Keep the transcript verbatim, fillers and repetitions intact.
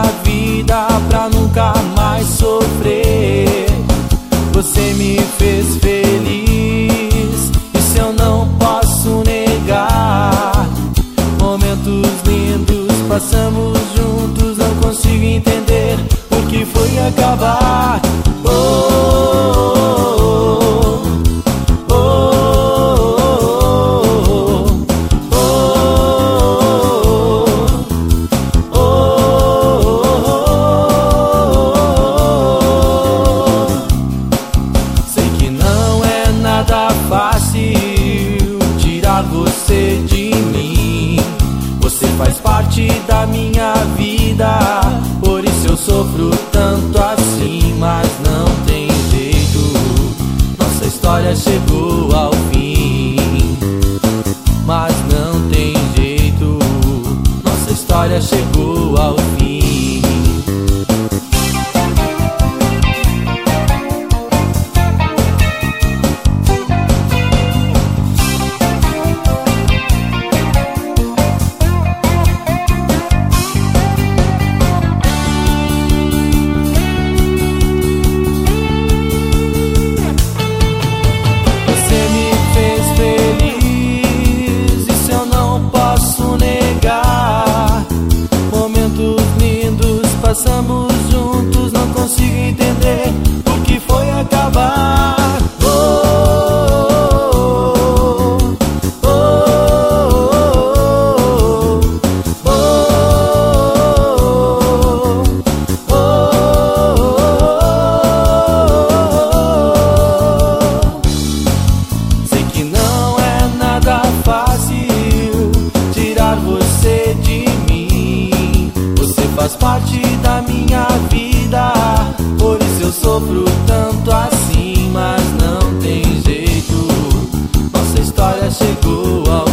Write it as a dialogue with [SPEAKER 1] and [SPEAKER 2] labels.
[SPEAKER 1] vida pra nunca mais sofrer. Você me fez feliz, isso eu não posso negar. Momentos lindos passamos juntos, não consigo entender por que foi acabar. Oh, oh, oh, oh, oh. Sei que não é nada fácil tirar você de mim. Você faz parte da minha vida, por isso eu sofro tanto assim. Mas não tem jeito, nossa história chegou ao fim. Mas não tem jeito, nossa história chegou ao fim. Passamos juntos, não consigo entender por que foi acabar. Oh, oh, oh, oh, oh, oh. Sei que não é nada fácil tirar você de mim. Você faz parte da minha vida, por isso eu sofro tanto assim. Mas não tem jeito, nossa história chegou ao